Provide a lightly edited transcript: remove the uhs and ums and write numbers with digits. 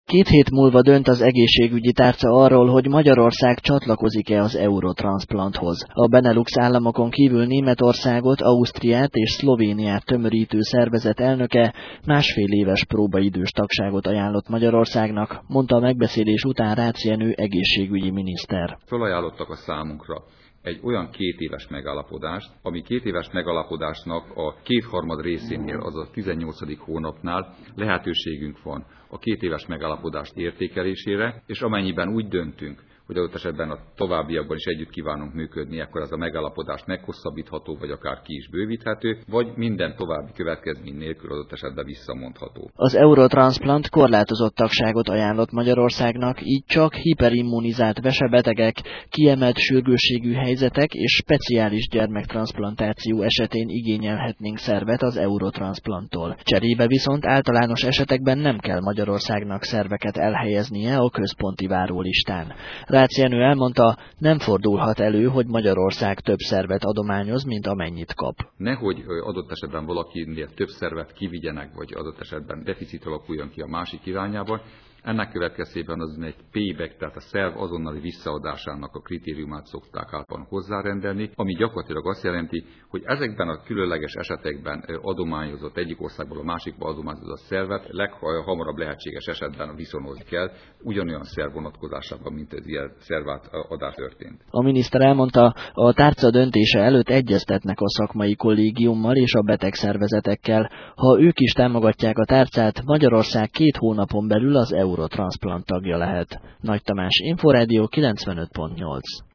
2 hét múlva dönt az egészségügyi tárca arról, hogy Magyarország csatlakozik-e az Eurotransplant-hoz. A Benelux államokon kívül Németországot, Ausztriát és Szlovéniát tömörítő szervezet elnöke 1,5 éves próbaidős tagságot ajánlott Magyarországnak, mondta a megbeszélés után Rácz Jenő egészségügyi miniszter. Felajánlottak a számunkra egy olyan 2 éves megállapodást, ami 2 éves megállapodásnak a 2/3 részénél, azaz a 18. hónapnál lehetőségünk van a 2 éves megállapodást értékelésére, és amennyiben úgy döntünk, hogy adott esetben a továbbiakban is együtt kívánunk működni, akkor ez a megállapodás meghosszabbítható, vagy akár ki is bővíthető, vagy minden további következmény nélkül adott esetben visszamondható. Az Eurotransplant korlátozott tagságot ajánlott Magyarországnak, így csak hiperimmunizált vesebetegek, kiemelt sürgősségű helyzetek és speciális gyermektransplantáció esetén igényelhetnénk szervet az Eurotransplanttól. Cserébe viszont általános esetekben nem kell Magyarországnak szerveket elhelyeznie a központi várólistán. Rácz Jenő elmondta, nem fordulhat elő, hogy Magyarország több szervet adományoz, mint amennyit kap. Nehogy adott esetben valakinél több szervet kivigyenek, vagy adott esetben deficit alakuljon ki a másik irányában. Ennek következtében az egy payback, tehát a szerv azonnali visszaadásának a kritériumát szokták általában hozzárendelni, ami gyakorlatilag azt jelenti, hogy ezekben a különleges esetekben adományozott egyik országból a másikba adományozott szervet leghamarabb lehetséges esetben viszonozni kell, ugyanolyan szerv vonatkozásában, mint ez ilyen szervátadás történt. A miniszter elmondta, a tárca döntése előtt egyeztetnek a szakmai kollégiummal és a betegszervezetekkel. Ha ők is támogatják a tárcát, Magyarország 2 hónapon belül az Eurotransplant tagja lehet. Nagy Tamás, Inforádió 95.8.